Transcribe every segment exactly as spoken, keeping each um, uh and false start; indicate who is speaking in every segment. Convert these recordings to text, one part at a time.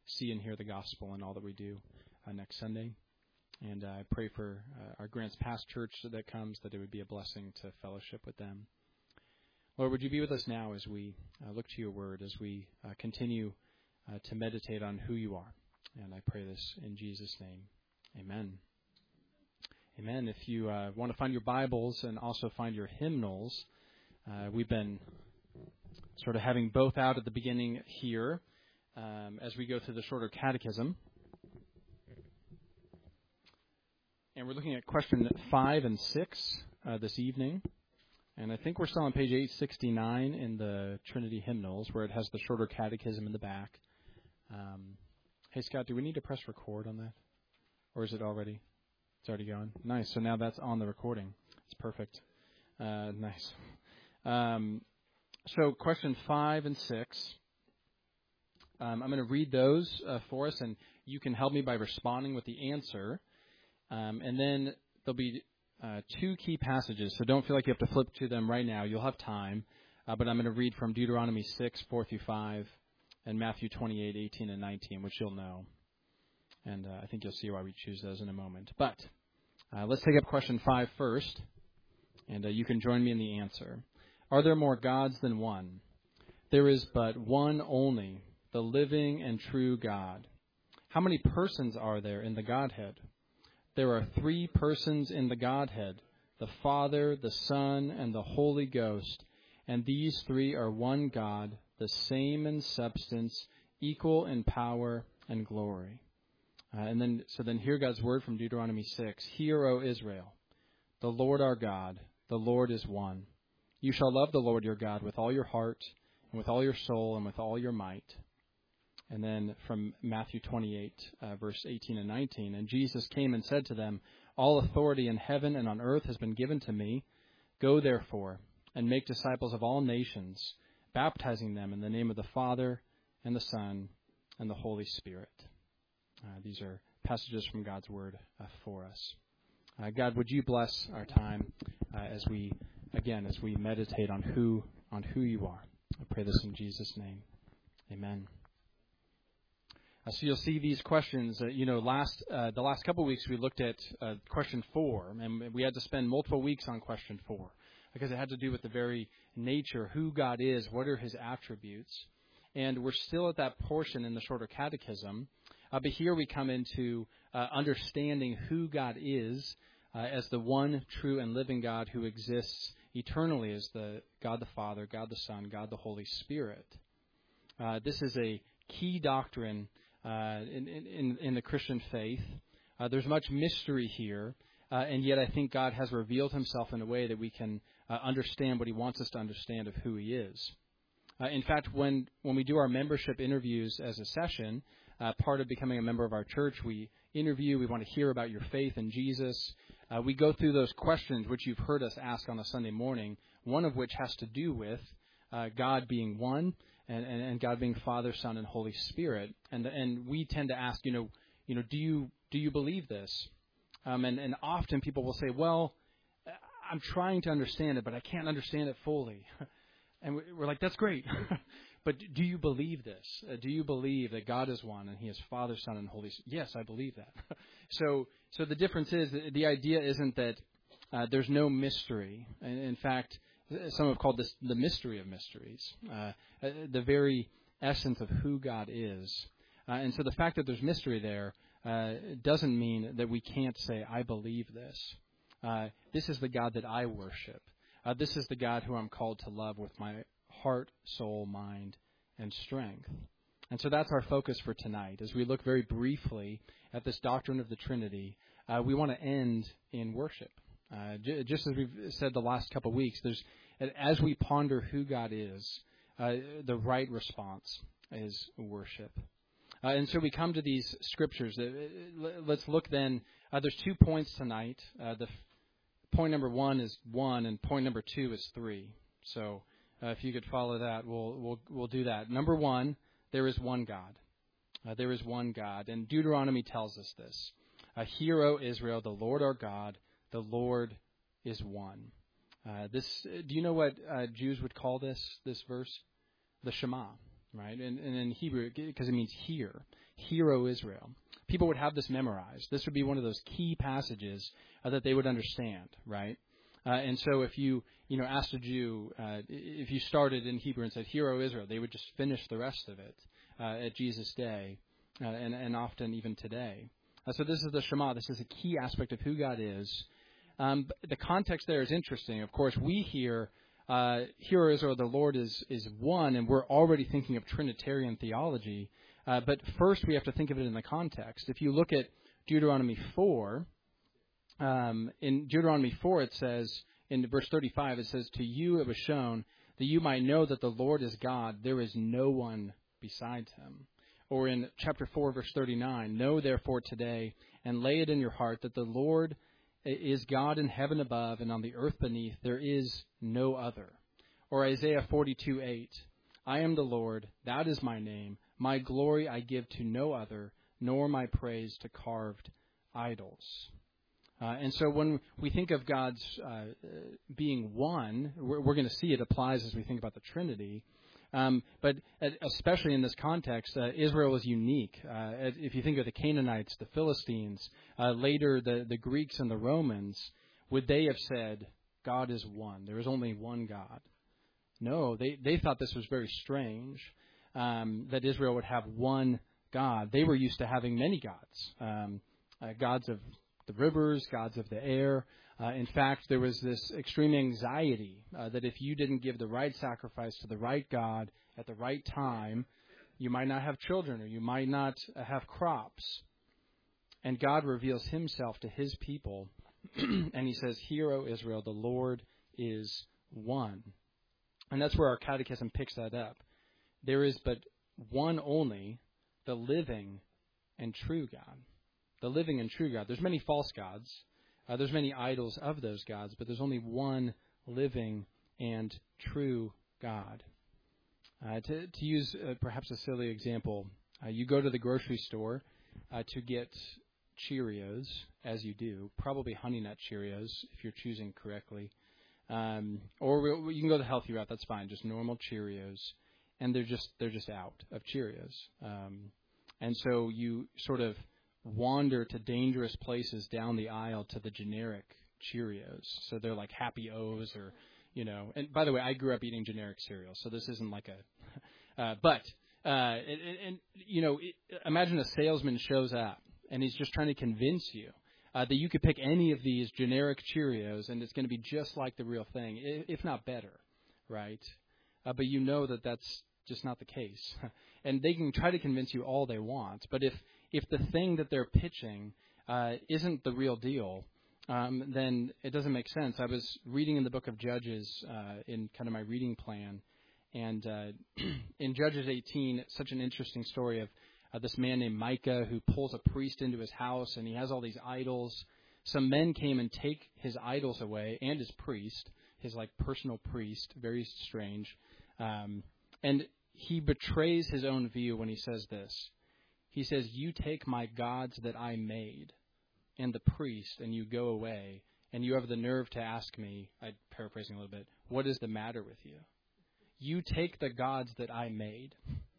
Speaker 1: see and hear the gospel in all that we do uh, next Sunday. And uh, I pray for uh, our Grants Pass Church that comes, that it would be a blessing to fellowship with them. Lord, would you be with us now as we uh, look to your word, as we uh, continue uh, to meditate on who you are. And I pray this in Jesus' name. Amen. Amen. If you uh, want to find your Bibles and also find your hymnals, uh, we've been sort of having both out at the beginning here um, as we go through the shorter catechism. And we're looking at question five and six uh, this evening. And I think we're still on page eight sixty-nine in the Trinity hymnals, where it has the shorter catechism in the back. Um, hey, Scott, do we need to press record on that? Or is it already? It's already going. Nice. So now that's on the recording. It's perfect. Uh, nice. Um, so question five and six. Um, I'm going to read those uh, for us, and you can help me by responding with the answer. Um, and then there'll be uh, two key passages, so don't feel like you have to flip to them right now. You'll have time. Uh, but I'm going to read from Deuteronomy six, four through five, and Matthew twenty-eight, eighteen, and nineteen, which you'll know. And uh, I think you'll see why we choose those in a moment. But uh, let's take up question five first, and uh, you can join me in the answer. Are there more gods than one? There is but one only, the living and true God. How many persons are there in the Godhead? There are three persons in the Godhead, the Father, the Son, and the Holy Ghost, and these three are one God, the same in substance, equal in power and glory. Uh, and then, so then hear God's word from Deuteronomy six. Hear, O Israel, the Lord our God, the Lord is one. You shall love the Lord your God with all your heart, and with all your soul, and with all your might. And then from Matthew twenty-eight, uh, verse eighteen and nineteen, and Jesus came and said to them, all authority in heaven and on earth has been given to me. Go therefore and make disciples of all nations, baptizing them in the name of the Father and the Son and the Holy Spirit. Uh, these are passages from God's word uh, for us. Uh, God, would you bless our time uh, as we, again, as we meditate on who on who you are. I pray this in Jesus' name. Amen. Uh, so you'll see these questions. Uh, you know, last uh, the last couple of weeks we looked at uh, question four, and we had to spend multiple weeks on question four because it had to do with the very nature, who God is, what are his attributes. And we're still at that portion in the shorter catechism. Uh, but here we come into uh, understanding who God is uh, as the one true and living God who exists eternally as the God the Father, God the Son, God the Holy Spirit. Uh, this is a key doctrine uh, in, in, in the Christian faith. Uh, there's much mystery here, uh, and yet I think God has revealed himself in a way that we can uh, understand what he wants us to understand of who he is. Uh, in fact, when, when we do our membership interviews as a session, Uh, part of becoming a member of our church, we interview, we want to hear about your faith in Jesus. Uh, we go through those questions which you've heard us ask on a Sunday morning, one of which has to do with uh, God being one and, and, and God being Father, Son, and Holy Spirit. And and we tend to ask, you know, you know, do you do you believe this? Um, and, and often people will say, well, I'm trying to understand it, but I can't understand it fully. And we're like, that's great. But do you believe this? Uh, do you believe that God is one and he is Father, Son, and Holy Spirit? Yes, I believe that. so so the difference is that the idea isn't that uh, there's no mystery. In, in fact, some have called this the mystery of mysteries, uh, the very essence of who God is. Uh, and so the fact that there's mystery there uh, doesn't mean that we can't say, I believe this. Uh, this is the God that I worship. Uh, this is the God who I'm called to love with my heart, soul, mind, and strength. And so that's our focus for tonight. As we look very briefly at this doctrine of the Trinity, uh, we want to end in worship. Uh, j- just as we've said the last couple of weeks, there's as we ponder who God is, uh, the right response is worship. Uh, and so we come to these scriptures. Uh, let's look then. Uh, there's two points tonight. Uh, the f- point number one is one, and point number two is three. So Uh, if you could follow that, we'll we'll we'll do that. Number one, there is one God. Uh, there is one God, and Deuteronomy tells us this. Uh, Hear, O Israel, the Lord our God, the Lord is one. Uh, this, do you know what uh, Jews would call this this verse? The Shema, right? And, and in Hebrew, because it means hear. Hear, O Israel. People would have this memorized. This would be one of those key passages uh, that they would understand, right? Uh, and so if you, you know, asked a Jew, uh, if you started in Hebrew and said, Hear, O Israel, they would just finish the rest of it uh, at Jesus' day uh, and, and often even today. Uh, so this is the Shema. This is a key aspect of who God is. Um, but the context there is interesting. Of course, we hear, uh, Hear, O Israel, the Lord is, is one, and we're already thinking of Trinitarian theology. Uh, but first, we have to think of it in the context. If you look at Deuteronomy four, um, in Deuteronomy four, it says, in verse thirty-five, it says, To you it was shown that you might know that the Lord is God. There is no one besides him. Or in chapter four, verse thirty-nine, Know therefore today and lay it in your heart that the Lord is God in heaven above and on the earth beneath. There is no other. Or Isaiah forty-two, eight, I am the Lord, that is my name. My glory I give to no other, nor my praise to carved idols. Uh, and so when we think of God's uh, being one, we're, we're going to see it applies as we think about the Trinity. Um, but especially in this context, uh, Israel is unique. Uh, if you think of the Canaanites, the Philistines, uh, later the, the Greeks and the Romans, would they have said, God is one? There is only one God. No, they, they thought this was very strange. Um, that Israel would have one God. They were used to having many gods, um, uh, gods of the rivers, gods of the air. Uh, in fact, there was this extreme anxiety uh, that if you didn't give the right sacrifice to the right God at the right time, you might not have children or you might not uh, have crops. And God reveals himself to his people, and he says, Hear, O Israel, the Lord is one. And that's where our catechism picks that up. There is but one only, the living and true God. The living and true God. There's many false gods. Uh, there's many idols of those gods, but there's only one living and true God. Uh, to, to use uh, perhaps a silly example, uh, you go to the grocery store uh, to get Cheerios, as you do, probably Honey Nut Cheerios if you're choosing correctly. Um, or we'll, you can go the healthy route, that's fine, just normal Cheerios. And they're just they're just out of Cheerios. Um, and so you sort of wander to dangerous places down the aisle to the generic Cheerios. So they're like Happy O's or, you know. And by the way, I grew up eating generic cereal, so this isn't like a. Uh, but uh, and, and you know, it, imagine a salesman shows up and he's just trying to convince you uh, that you could pick any of these generic Cheerios and it's going to be just like the real thing, if not better, right? Uh, but you know that that's just not the case. And they can try to convince you all they want, but if if the thing that they're pitching uh, isn't the real deal, um, then it doesn't make sense. I was reading in the book of Judges uh, in kind of my reading plan, and uh, in Judges eighteen, such an interesting story of uh, this man named Micah who pulls a priest into his house, and he has all these idols. Some men came and take his idols away, and his priest, his like personal priest, very strange. Um, and he betrays his own view when he says this. He says, You take my gods that I made and the priest, and you go away, and you have the nerve to ask me, I'm paraphrasing a little bit, what is the matter with you? You take the gods that I made.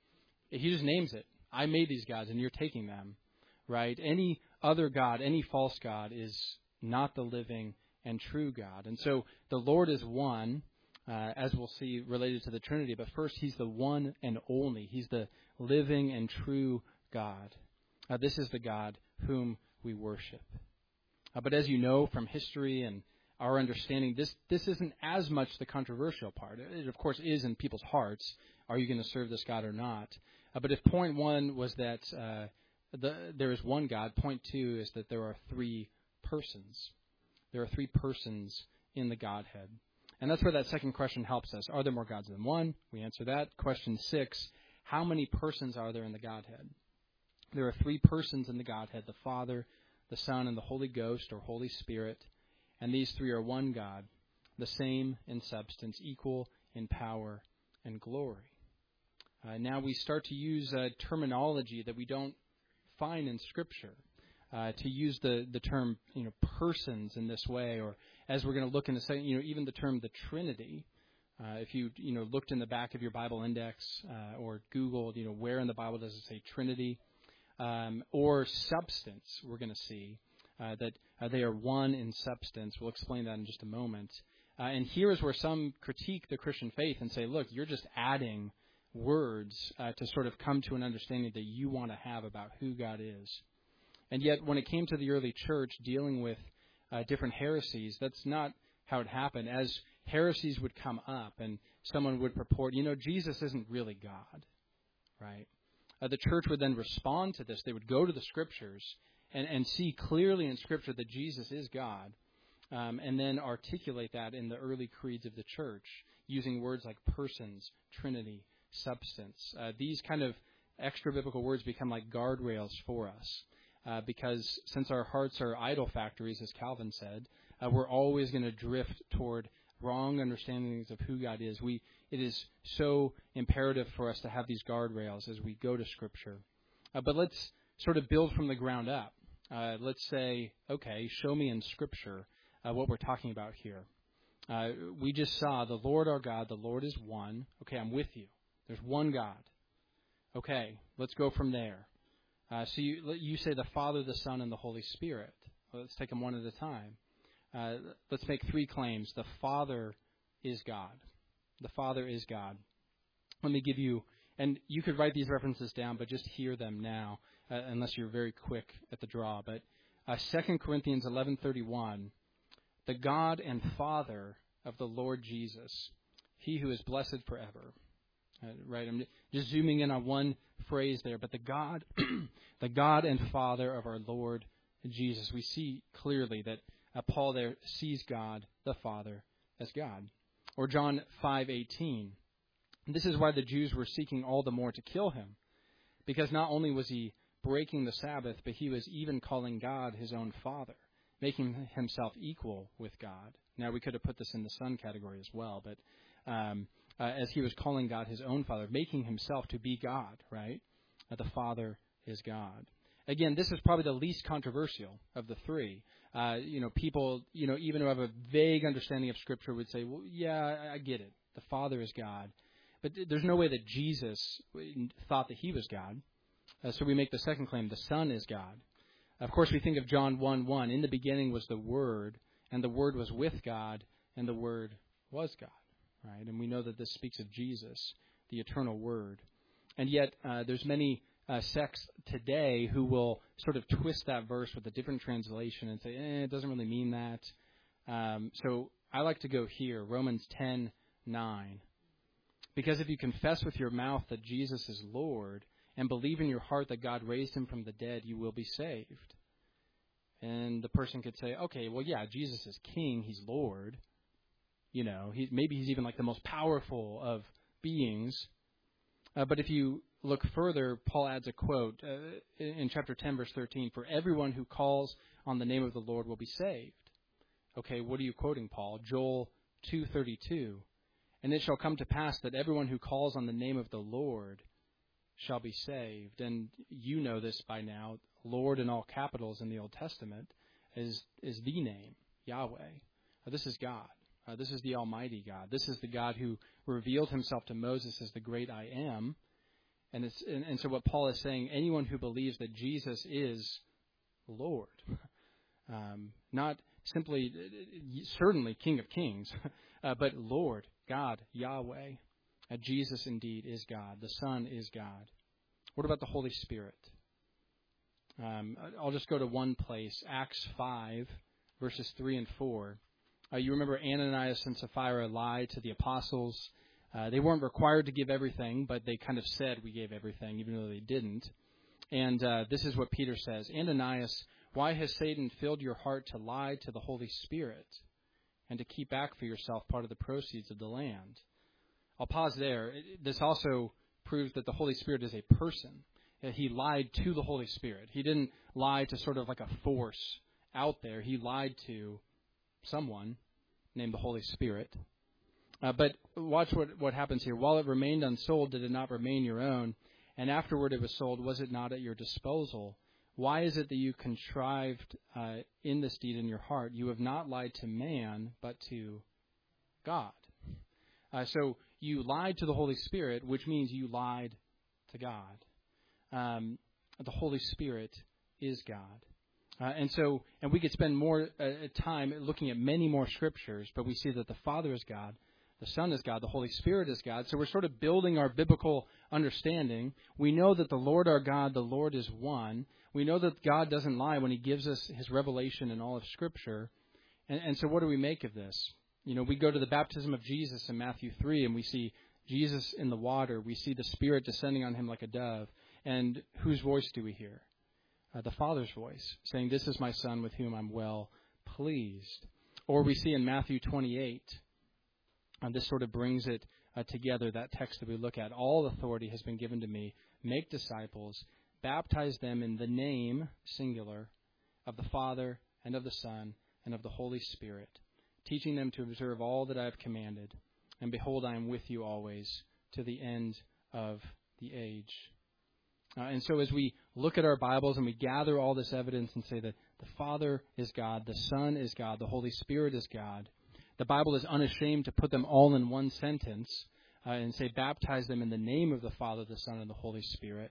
Speaker 1: He just names it. I made these gods, and you're taking them, right? Any other god, any false god is not the living and true God. And so the Lord is one, uh, as we'll see related to the Trinity. But first, he's the one and only. He's the living and true God. Uh, this is the God whom we worship. Uh, but as you know from history and our understanding, this, this isn't as much the controversial part. It, of course, is in people's hearts. Are you going to serve this God or not? Uh, but if point one was that uh, the, there is one God, point two is that there are three persons. There are three persons in the Godhead. And that's where that second question helps us. Are there more gods than one? We answer that. Question six, how many persons are there in the Godhead? There are three persons in the Godhead, the Father, the Son, and the Holy Ghost or Holy Spirit. And these three are one God, the same in substance, equal in power and glory. Uh, now we start to use uh, terminology that we don't find in Scripture. Uh, to use the, the term, you know, persons in this way, or as we're going to look in a second, you know, even the term the Trinity. Uh, if you, you know, looked in the back of your Bible index uh, or Googled, you know, where in the Bible does it say Trinity? um, or substance, we're going to see uh, that uh, they are one in substance. We'll explain that in just a moment. Uh, and here is where some critique the Christian faith and say, look, you're just adding words uh, to sort of come to an understanding that you want to have about who God is. And yet, when it came to the early church dealing with uh, different heresies, that's not how it happened. As heresies would come up and someone would purport, you know, Jesus isn't really God, right? Uh, the church would then respond to this. They would go to the Scriptures and, and see clearly in Scripture that Jesus is God, um, and then articulate that in the early creeds of the church using words like persons, Trinity, substance. Uh, these kind of extra biblical words become like guardrails for us. Uh, because since our hearts are idol factories, as Calvin said, uh, we're always going to drift toward wrong understandings of who God is. We it is so imperative for us to have these guardrails as we go to Scripture. Uh, but let's sort of build from the ground up. Uh, let's say, okay, show me in Scripture uh, what we're talking about here. Uh, we just saw the Lord our God, the Lord is one. Okay, I'm with you. There's one God. Okay, let's go from there. Uh, so you, you say the Father, the Son, and the Holy Spirit. Well, let's take them one at a time. Uh, let's make three claims. The Father is God. The Father is God. Let me give you, and you could write these references down, but just hear them now, uh, unless you're very quick at the draw. But uh, Second Corinthians eleven thirty-one, the God and Father of the Lord Jesus, he who is blessed forever. Uh, right, I'm just zooming in on one phrase there, but the God, the God and Father of our Lord Jesus. We see clearly that uh, Paul there sees God, the Father, as God. Or John five eighteen. This is why the Jews were seeking all the more to kill him, because not only was he breaking the Sabbath, but he was even calling God his own Father, making himself equal with God. Now, we could have put this in the Son category as well, but um, uh, as he was calling God his own Father, making himself to be God, right? Uh, the Father is God. Again, this is probably the least controversial of the three. Uh, you know, people, you know, even who have a vague understanding of Scripture would say, well, yeah, I, I get it. The Father is God. But th- there's no way that Jesus thought that he was God. Uh, so we make the second claim, the Son is God. Of course, we think of John one one. In the beginning was the Word, and the Word was with God, and the Word was God. Right? And we know that this speaks of Jesus, the eternal Word. And yet, uh, there's many uh, sects today who will sort of twist that verse with a different translation and say, eh, it doesn't really mean that. Um, so I like to go here, Romans ten nine. Because if you confess with your mouth that Jesus is Lord and believe in your heart that God raised him from the dead, you will be saved. And the person could say, okay, well, yeah, Jesus is King. He's Lord. You know, he, maybe he's even like the most powerful of beings. Uh, but if you look further, Paul adds a quote uh, in chapter ten, verse thirteen, for everyone who calls on the name of the Lord will be saved. Okay, what are you quoting, Paul? Joel two thirty-two. And it shall come to pass that everyone who calls on the name of the Lord shall be saved. And you know this by now. Lord in all capitals in the Old Testament is, is the name, Yahweh. Uh, this is God. Uh, this is the Almighty God. This is the God who revealed himself to Moses as the great I am. And, it's, and, and so what Paul is saying, anyone who believes that Jesus is Lord, um, not simply, certainly King of Kings, uh, but Lord, God, Yahweh. Uh, Jesus indeed is God. The Son is God. What about the Holy Spirit? Um, I'll just go to one place, Acts five, verses three and four. Uh, you remember Ananias and Sapphira lied to the apostles. Uh, they weren't required to give everything, but they kind of said we gave everything, even though they didn't. And uh, this is what Peter says. Ananias, why has Satan filled your heart to lie to the Holy Spirit and to keep back for yourself part of the proceeds of the land? I'll pause there. This also proves that the Holy Spirit is a person. He lied to the Holy Spirit. He didn't lie to sort of like a force out there. He lied to someone named the Holy Spirit. Uh, but watch what, what happens here. While it remained unsold, did it not remain your own? And afterward it was sold, was it not at your disposal? Why is it that you contrived uh, in this deed in your heart? You have not lied to man, but to God. Uh, so you lied to the Holy Spirit, which means you lied to God. Um, the Holy Spirit is God. Uh, and so, and we could spend more uh, time looking at many more scriptures, but we see that the Father is God, the Son is God, the Holy Spirit is God. So we're sort of building our biblical understanding. We know that the Lord our God, the Lord is one. We know that God doesn't lie when he gives us his revelation in all of Scripture. And, and so what do we make of this? You know, we go to the baptism of Jesus in Matthew three, and we see Jesus in the water. We see the Spirit descending on him like a dove. And whose voice do we hear? Uh, the Father's voice, saying, "This is my Son with whom I'm well pleased." Or we see in Matthew twenty-eight, and this sort of brings it uh, together, that text that we look at. "All authority has been given to me. Make disciples, baptize them in the name," singular, "of the Father and of the Son and of the Holy Spirit, teaching them to observe all that I have commanded. And behold, I am with you always to the end of the age." Uh, and so as we look at our Bibles and we gather all this evidence and say that the Father is God, the Son is God, the Holy Spirit is God, the Bible is unashamed to put them all in one sentence uh, and say, baptize them in the name of the Father, the Son, and the Holy Spirit.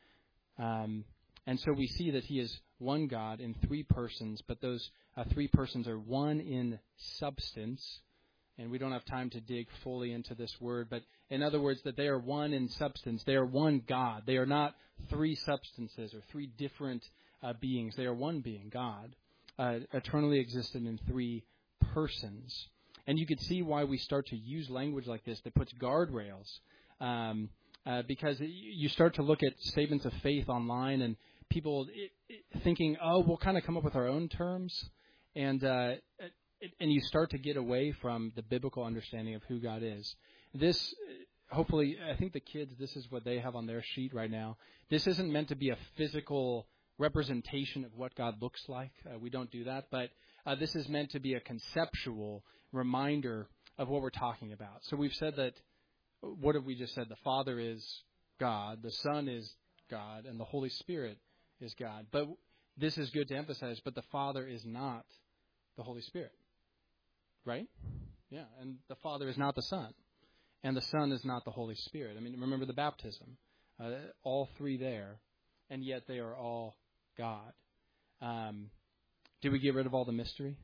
Speaker 1: Um, and so we see that he is one God in three persons, but those uh, three persons are one in substance. And we don't have time to dig fully into this word, but in other words, that they are one in substance. They are one God. They are not three substances or three different uh, beings. They are one being, God, uh, eternally existent in three persons. And you could see why we start to use language like this that puts guardrails, um, uh, because you start to look at statements of faith online and people it, it, thinking, oh, we'll kind of come up with our own terms, and uh, it, and you start to get away from the biblical understanding of who God is. This, hopefully, I think the kids, this is what they have on their sheet right now. This isn't meant to be a physical representation of what God looks like. Uh, we don't do that. But uh, this is meant to be a conceptual reminder of what we're talking about. So we've said that, what have we just said? The Father is God, the Son is God, and the Holy Spirit is God. But this is good to emphasize, but the Father is not the Holy Spirit. Right? Yeah, and the Father is not the Son, and the Son is not the Holy Spirit. I mean, remember the baptism. Uh, all three there, and yet they are all God. Um, did we get rid of all the mystery?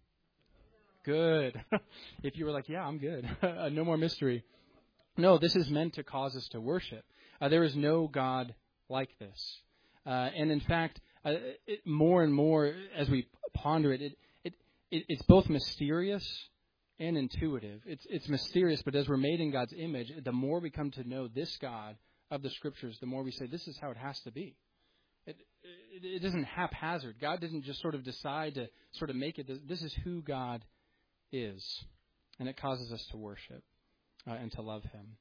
Speaker 1: Good. If you were like, yeah, I'm good. No more mystery. No, this is meant to cause us to worship. Uh, there is no God like this. Uh, and in fact, uh, it, more and more as we ponder it, it It, it's both mysterious and intuitive. It's it's mysterious, but as we're made in God's image, the more we come to know this God of the Scriptures, the more we say, this is how it has to be. It, it, it isn't haphazard. God didn't just sort of decide to sort of make it. This is who God is, and it causes us to worship uh, and to love Him.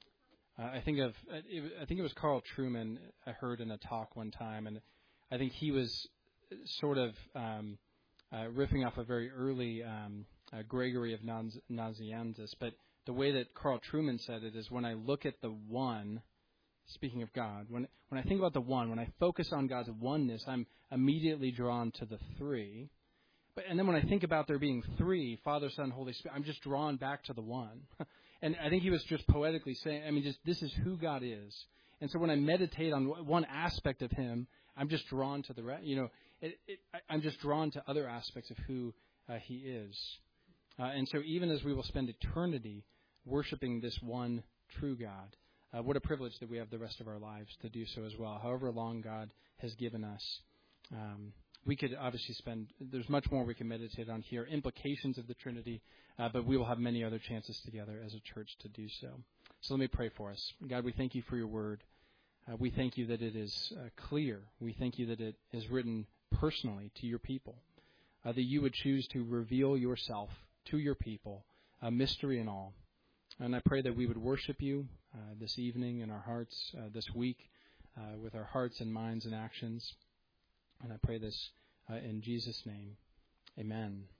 Speaker 1: Uh, I think of I think it was Carl Trueman I heard in a talk one time, and I think he was sort of Um, Uh, riffing off a very early um, uh, Gregory of Naz- Nazianzus. But the way that Carl Trueman said it is, when I look at the one, speaking of God, when when I think about the one, when I focus on God's oneness, I'm immediately drawn to the three. But and then when I think about there being three, Father, Son, Holy Spirit, I'm just drawn back to the one. And I think he was just poetically saying, I mean, just this is who God is. And so when I meditate on one aspect of Him, I'm just drawn to the rest. You know, It, it, I, I'm just drawn to other aspects of who uh, He is. Uh, and so even as we will spend eternity worshiping this one true God, uh, what a privilege that we have the rest of our lives to do so as well. However long God has given us. Um, we could obviously spend, there's much more we can meditate on here, implications of the Trinity, uh, but we will have many other chances together as a church to do so. So let me pray for us. God, we thank You for Your word. Uh, we thank You that it is uh, clear. We thank You that it is written personally to Your people, uh, that You would choose to reveal Yourself to Your people, uh, mystery and all. And I pray that we would worship You uh, this evening in our hearts, uh, this week, uh, with our hearts and minds and actions. And I pray this uh, in Jesus' name. Amen.